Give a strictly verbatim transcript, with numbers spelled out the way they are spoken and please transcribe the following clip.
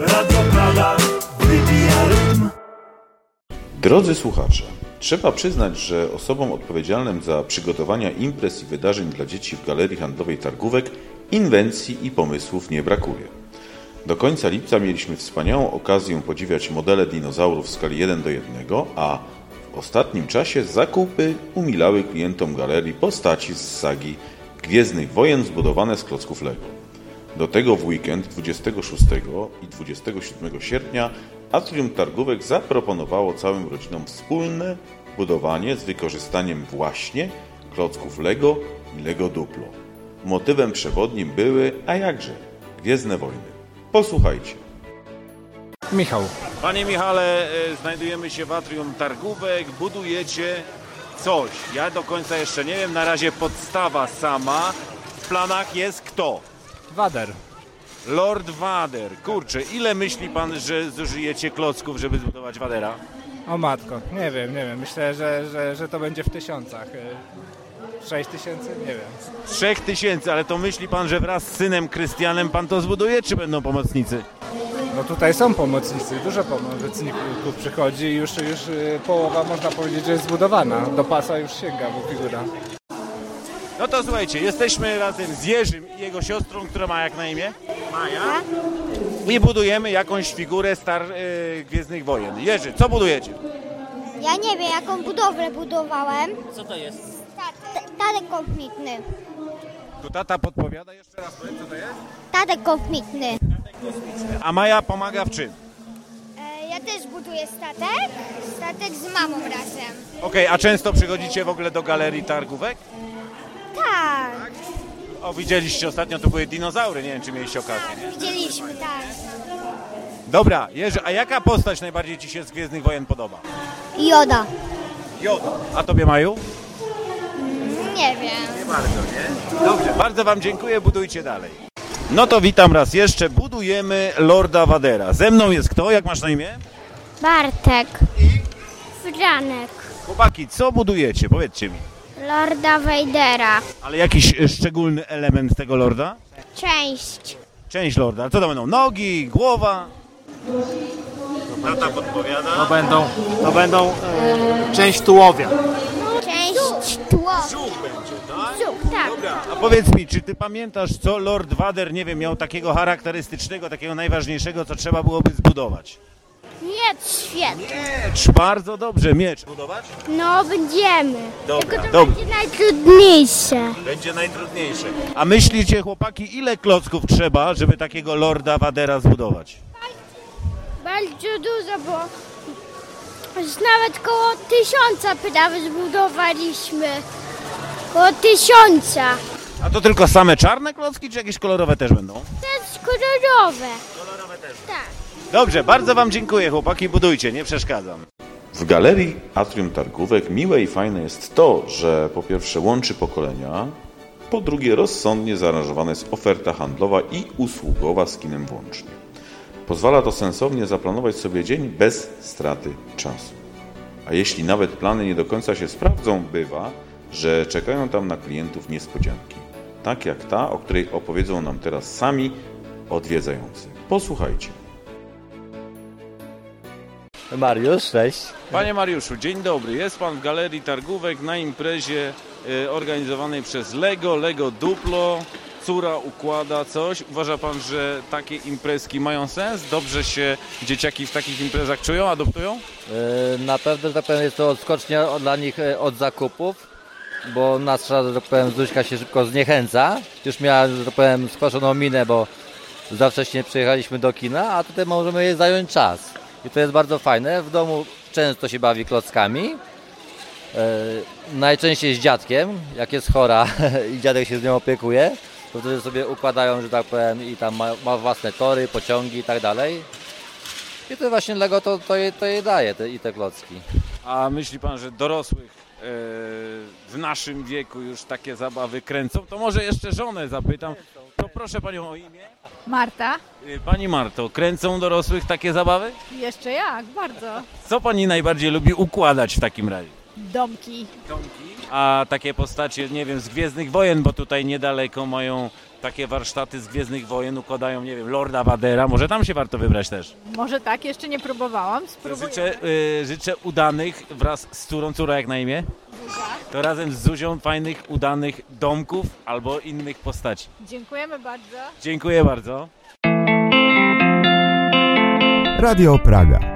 Radio Prada wybija rytm. Drodzy słuchacze, trzeba przyznać, że osobom odpowiedzialnym za przygotowania imprez i wydarzeń dla dzieci w Galerii Handlowej Targówek inwencji i pomysłów nie brakuje. Do końca lipca mieliśmy wspaniałą okazję podziwiać modele dinozaurów w skali jeden do jednego, a w ostatnim czasie zakupy umilały klientom galerii postaci z sagi Gwiezdnych Wojen zbudowane z klocków Lego. Do tego w weekend dwudziestego szóstego i dwudziestego siódmego sierpnia Atrium Targówek zaproponowało całym rodzinom wspólne budowanie z wykorzystaniem właśnie klocków Lego i Lego Duplo. Motywem przewodnim były, a jakże, Gwiezdne Wojny. Posłuchajcie. Michał. Panie Michale, znajdujemy się w Atrium Targówek, budujecie coś. Ja do końca jeszcze nie wiem, na razie podstawa sama. W planach jest kto? Wader. Lord Vader. Kurczę, ile myśli pan, że zużyjecie klocków, żeby zbudować Vadera? O matko, nie wiem, nie wiem. Myślę, że, że, że to będzie w tysiącach. Sześć tysięcy? Nie wiem. Trzech tysięcy, ale to myśli pan, że wraz z synem Krystianem pan to zbuduje, czy będą pomocnicy? No tutaj są pomocnicy, dużo pomocników przychodzi i już, już połowa, można powiedzieć, że jest zbudowana. Do pasa już sięga, bo figura. No to słuchajcie, jesteśmy razem z Jerzym i jego siostrą, która ma jak na imię? Maja. I budujemy jakąś figurę star yy, Gwiezdnych Wojen. Jerzy, co budujecie? Ja nie wiem, jaką budowlę budowałem. Co to jest? Statek kosmiczny. Tu tata podpowiada, jeszcze raz powiem, co to jest? Statek kosmiczny. A Maja pomaga w czym? E, ja też buduję statek. Statek z mamą razem. Okej, okay, a często przychodzicie w ogóle do Galerii Targówek? Tak. O, widzieliście ostatnio, tu były dinozaury, nie wiem, czy mieliście okazję. Tak, widzieliśmy, tak. Dobra, Jerzy, a jaka postać najbardziej ci się z Gwiezdnych Wojen podoba? Joda. Joda. A tobie, Maju? Nie wiem. Nie bardzo, nie? Dobrze, bardzo wam dziękuję, budujcie dalej. No to witam raz jeszcze, budujemy Lorda Vadera. Ze mną jest kto? Jak masz na imię? Bartek. Franek. Chłopaki, co budujecie? Powiedzcie mi. Lorda Vadera. Ale jakiś szczególny element tego Lorda? Część. Część Lorda. Co to będą? Nogi, głowa? Tata podpowiada. To będą, to będą e, część tułowia. Część tło. Brzuch będzie, tak? Brzuch, tak. Dobra, a powiedz mi, czy ty pamiętasz, co Lord Vader, nie wiem, miał takiego charakterystycznego, takiego najważniejszego, co trzeba byłoby zbudować? Miecz świetny. Miecz, bardzo dobrze, miecz. Budować? No, będziemy. Dobra, Tylko to dobra. będzie najtrudniejsze. Będzie najtrudniejsze. A myślicie, chłopaki, ile klocków trzeba, żeby takiego Lorda Vadera zbudować? Bardzo dużo, bo już nawet koło tysiąca prawie zbudowaliśmy. Koło tysiąca. A to tylko same czarne klocki, czy jakieś kolorowe też będą? Też kolorowe. Kolorowe też. Tak. Dobrze, bardzo wam dziękuję, chłopaki, budujcie, nie przeszkadzam. W Galerii Atrium Targówek miłe i fajne jest to, że po pierwsze łączy pokolenia, po drugie rozsądnie zaaranżowana jest oferta handlowa i usługowa z kinem włącznie. Pozwala to sensownie zaplanować sobie dzień bez straty czasu. A jeśli nawet plany nie do końca się sprawdzą, bywa, że czekają tam na klientów niespodzianki. Tak jak ta, o której opowiedzą nam teraz sami odwiedzający. Posłuchajcie. Mariusz, cześć. Panie Mariuszu, dzień dobry. Jest pan w Galerii Targówek na imprezie y, organizowanej przez Lego, Lego Duplo. Córa układa coś. Uważa pan, że takie imprezki mają sens? Dobrze się dzieciaki w takich imprezach czują, adoptują? Yy, na pewno, że tak powiem, jest to odskocznia dla nich od zakupów, bo nasza, że tak powiem, Zuśka się szybko zniechęca. Już miała, że tak powiem, skoszoną minę, bo za wcześnie przyjechaliśmy do kina, a tutaj możemy jej zająć czas. I to jest bardzo fajne. W domu często się bawi klockami. Yy, najczęściej z dziadkiem, jak jest chora i dziadek się z nią opiekuje, to wtedy sobie układają, że tak powiem, i tam ma, ma własne tory, pociągi i tak dalej. I to właśnie Lego to, to, je, to je daje, te, i te klocki. A myśli pan, że dorosłych e, w naszym wieku już takie zabawy kręcą? To może jeszcze żonę zapytam. To proszę panią o imię. Marta. E, Pani Marto, kręcą dorosłych takie zabawy? Jeszcze jak, bardzo. Co pani najbardziej lubi układać w takim razie? Domki. Domki. A takie postacie, nie wiem, z Gwiezdnych Wojen, bo tutaj niedaleko mają takie warsztaty z Gwiezdnych Wojen układają, nie wiem, Lorda Vadera, może tam się warto wybrać też. Może tak, jeszcze nie próbowałam, spróbuję. Życzę, y, życzę udanych wraz z córą, córa jak na imię? Zuzia. To razem z Zuzią fajnych, udanych domków albo innych postaci. Dziękujemy bardzo. Dziękuję bardzo. Radio Praga.